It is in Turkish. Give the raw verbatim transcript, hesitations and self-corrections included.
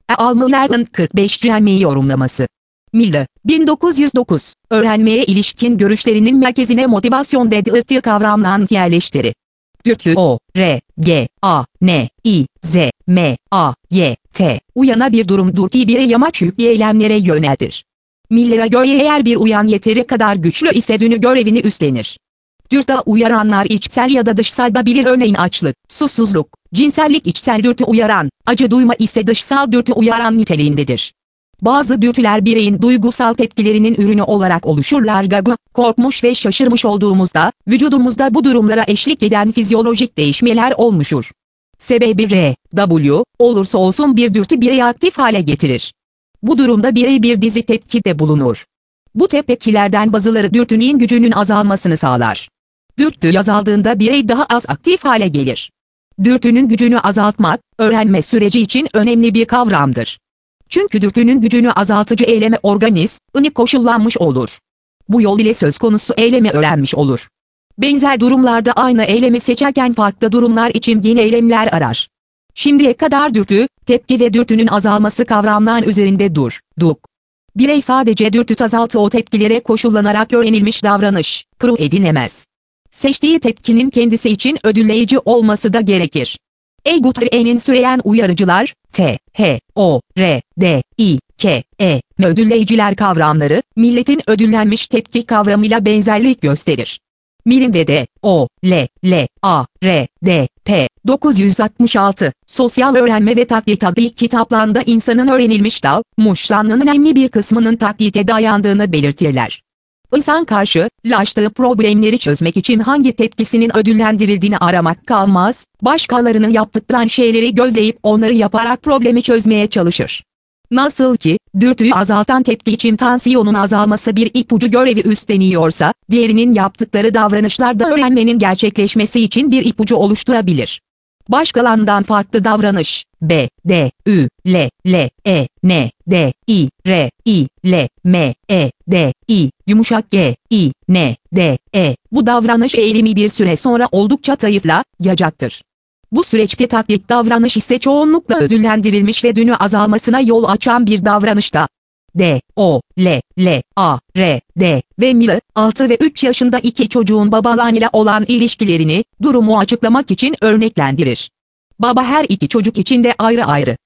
E. Almıler'ın kırk beş Cmi yorumlaması. Miller, bin dokuz yüz dokuz, öğrenmeye ilişkin görüşlerinin merkezine motivasyon ve dürtü kavramlarını yerleştiri. Dürtü O, R, G, A, N, I, Z, M, A, Y, T, uyana bir durumdur ki birey yamaç yüklü eylemlere yöneltir. Miller'a göre eğer bir uyan yeteri kadar güçlü ise dünü görevini üstlenir. Dürtü uyaranlar içsel ya da dışsal da bilir, örneğin açlık, susuzluk, cinsellik içsel dürtü uyaran, acı duyma ise dışsal dürtü uyaran niteliğindedir. Bazı dürtüler bireyin duygusal tepkilerinin ürünü olarak oluşurlar. Gaga, korkmuş ve şaşırmış olduğumuzda, vücudumuzda bu durumlara eşlik eden fizyolojik değişmeler olmuşur. Sebebi R, W, olursa olsun bir dürtü bireyi aktif hale getirir. Bu durumda birey bir dizi tepkide bulunur. Bu tepkilerden bazıları dürtünün gücünün azalmasını sağlar. Dürtü azaldığında birey daha az aktif hale gelir. Dürtünün gücünü azaltmak, öğrenme süreci için önemli bir kavramdır. Çünkü dürtünün gücünü azaltıcı eyleme organizm koşullanmış olur. Bu yol ile söz konusu eylemi öğrenmiş olur. Benzer durumlarda aynı eylemi seçerken farklı durumlar için yeni eylemler arar. Şimdiye kadar dürtü, tepki ve dürtünün azalması kavramların üzerinde dur, duk. Birey sadece dürtü azaltı o tepkilere koşullanarak öğrenilmiş davranış, kuru edinemez. Seçtiği tepkinin kendisi için ödülleyici olması da gerekir. Egutr'nin süreyen uyarıcılar, T, H, O, R, D, I, K, E, M ödülleyiciler kavramları, milletin ödüllenmiş tepki kavramıyla benzerlik gösterir. Mill'in ve D, O, L, L, A, R, D, P, dokuz yüz altmış altı, Sosyal Öğrenme ve Taklit adlı kitaplarında insanın öğrenilmiş davranışlarının önemli bir kısmının taklite dayandığını belirtirler. İnsan karşılaştığı problemleri çözmek için hangi tepkisinin ödüllendirildiğini aramak kalmaz, başkalarının yaptıkları şeyleri gözleyip onları yaparak problemi çözmeye çalışır. Nasıl ki, dürtüyü azaltan tepki için tansiyonun azalması bir ipucu görevi üstleniyorsa, diğerinin yaptıkları davranışlarda öğrenmenin gerçekleşmesi için bir ipucu oluşturabilir. Başkalarından farklı davranış, B, D, Ü, L, L, E, N, D, I, R, I, L, M, E, D, I, yumuşak G, I, N, D, E, bu davranış eğilimi bir süre sonra oldukça zayıflayacaktır. Bu süreçte taklit davranış ise çoğunlukla ödüllendirilmiş ve dünü azalmasına yol açan bir davranışta. D, O, L, L, A, R, D ve Miller, altı ve üç yaşında iki çocuğun babalarıyla olan ilişkilerini, durumu açıklamak için örneklendirir. Baba her iki çocuk için de ayrı ayrı